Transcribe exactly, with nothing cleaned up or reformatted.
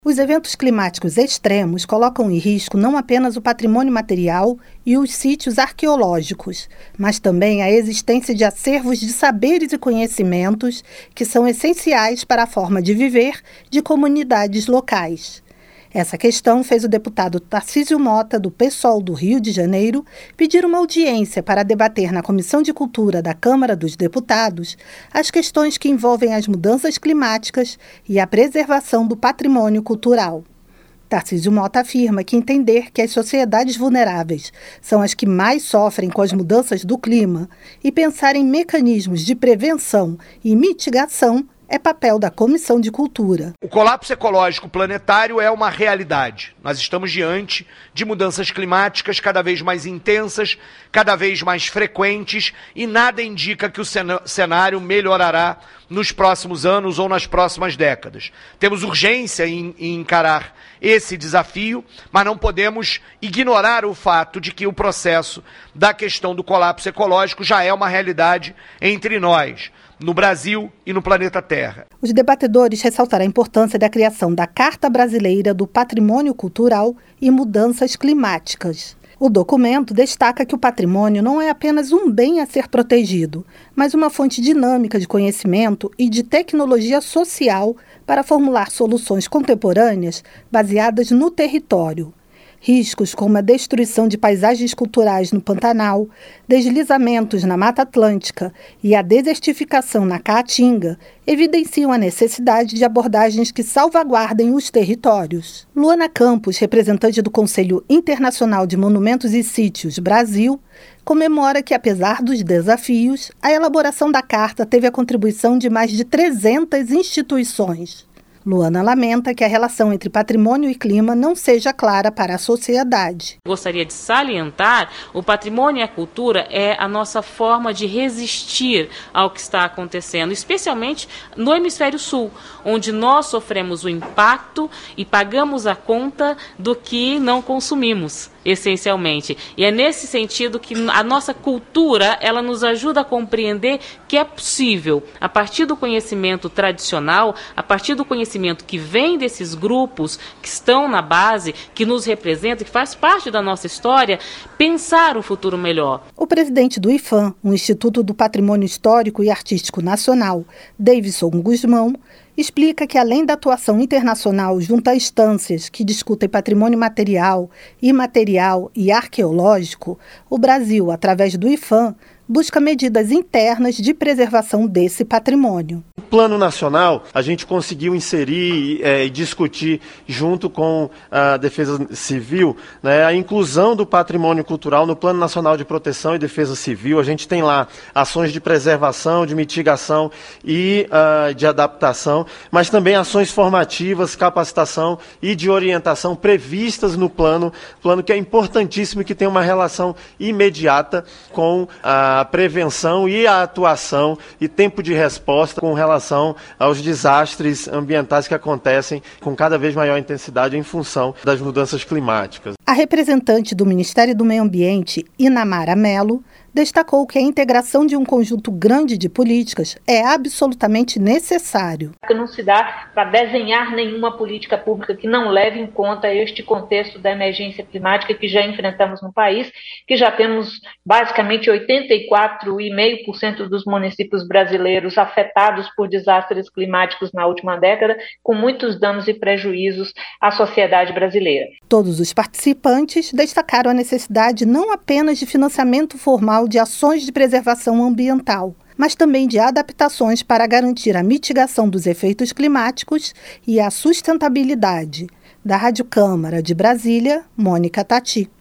Os eventos climáticos extremos colocam em risco não apenas o patrimônio material e os sítios arqueológicos, mas também a existência de acervos de saberes e conhecimentos que são essenciais para a forma de viver de comunidades locais. Essa questão fez o deputado Tarcísio Mota, do PSOL do Rio de Janeiro, pedir uma audiência para debater na Comissão de Cultura da Câmara dos Deputados as questões que envolvem as mudanças climáticas e a preservação do patrimônio cultural. Tarcísio Mota afirma que entender que as sociedades vulneráveis são as que mais sofrem com as mudanças do clima e pensar em mecanismos de prevenção e mitigação é papel da Comissão de Cultura. O colapso ecológico planetário é uma realidade. Nós estamos diante de mudanças climáticas cada vez mais intensas, cada vez mais frequentes, e nada indica que o cenário melhorará nos próximos anos ou nas próximas décadas. Temos urgência em, em encarar esse desafio, mas não podemos ignorar o fato de que o processo da questão do colapso ecológico já é uma realidade entre nós, no Brasil e no planeta Terra. Os debatedores ressaltaram a importância da criação da Carta Brasileira do Patrimônio Cultural e Mudanças Climáticas. O documento destaca que o patrimônio não é apenas um bem a ser protegido, mas uma fonte dinâmica de conhecimento e de tecnologia social para formular soluções contemporâneas baseadas no território. Riscos como a destruição de paisagens culturais no Pantanal, deslizamentos na Mata Atlântica e a desertificação na Caatinga evidenciam a necessidade de abordagens que salvaguardem os territórios. Luana Campos, representante do Conselho Internacional de Monumentos e Sítios Brasil, comemora que, apesar dos desafios, a elaboração da carta teve a contribuição de mais de trezentas instituições. Luana lamenta que a relação entre patrimônio e clima não seja clara para a sociedade. Gostaria de salientar, o patrimônio e a cultura é a nossa forma de resistir ao que está acontecendo, especialmente no hemisfério sul, onde nós sofremos o impacto e pagamos a conta do que não consumimos, essencialmente. E é nesse sentido que a nossa cultura, ela nos ajuda a compreender que é possível, a partir do conhecimento tradicional, a partir do conhecimento que vem desses grupos que estão na base, que nos representam, que faz parte da nossa história, pensar um futuro melhor. O presidente do IPHAN, o Instituto do Patrimônio Histórico e Artístico Nacional, Davidson Guzmão, explica que, além da atuação internacional junto a instâncias que discutem patrimônio material, imaterial e arqueológico, o Brasil, através do IPHAN, busca medidas internas de preservação desse patrimônio. No plano nacional, a gente conseguiu inserir é, e discutir, junto com a Defesa Civil, né, a inclusão do patrimônio cultural no Plano Nacional de Proteção e Defesa Civil. A gente tem lá ações de preservação, de mitigação e uh, de adaptação, mas também ações formativas, capacitação e de orientação previstas no plano, plano que é importantíssimo e que tem uma relação imediata com a a prevenção e a atuação e tempo de resposta com relação aos desastres ambientais que acontecem com cada vez maior intensidade em função das mudanças climáticas. A representante do Ministério do Meio Ambiente, Inamara Mello, destacou que a integração de um conjunto grande de políticas é absolutamente necessário. Não se dá para desenhar nenhuma política pública que não leve em conta este contexto da emergência climática que já enfrentamos no país, que já temos basicamente oitenta e quatro vírgula cinco por cento dos municípios brasileiros afetados por desastres climáticos na última década, com muitos danos e prejuízos à sociedade brasileira. Todos os participantes destacaram a necessidade não apenas de financiamento formal de ações de preservação ambiental, mas também de adaptações para garantir a mitigação dos efeitos climáticos e a sustentabilidade. Da Rádio Câmara de Brasília, Mônica Tati.